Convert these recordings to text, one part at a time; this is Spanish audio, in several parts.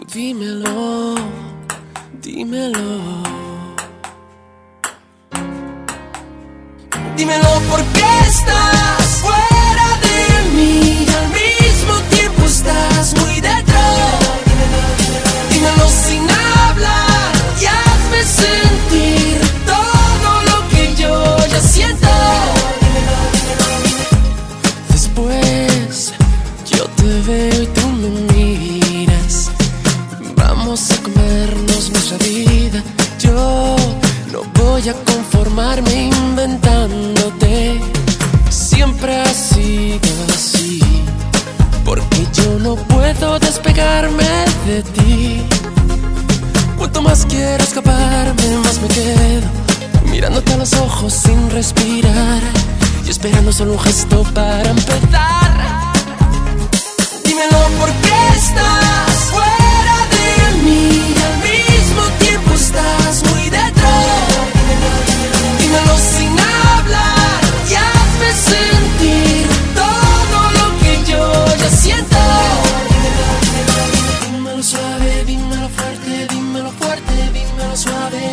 Dímelo, dímelo. Dímelo por qué estás fuera de mí y al mismo tiempo estás muy dentro. Dímelo sin hablar y hazme sentir todo lo que yo ya siento. Después yo te veo y tú me miras. Vamos a comernos nuestra vida. Yo no voy a conformarme inventándote. Siempre ha sido así, porque yo no puedo despegarme de ti. Cuanto más quiero escaparme, más me quedo mirándote a los ojos sin respirar y esperando solo un gesto para empezar. Dímelo por qué estás fuera de mí y al mismo tiempo estás muy dentro. Dímelo sin hablar y hazme sentir todo lo que yo ya siento. Dímelo suave, dímelo fuerte, dímelo fuerte, dímelo suave.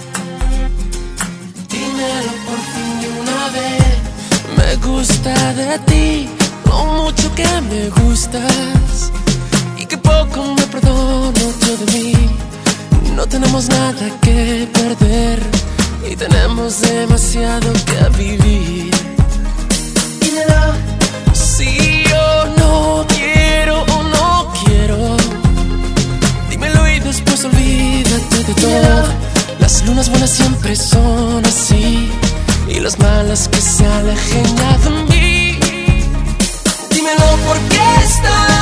Dímelo por fin de una vez. Me gusta de ti lo mucho que me gustas y que poco me perdono yo de mí. No tenemos nada que perder y tenemos demasiado que vivir. Dímelo si yo no quiero o no quiero. Dímelo y después olvídate de todo. Las lunas buenas siempre son así y las malas que se alejen ya de mí. Dímelo por qué estás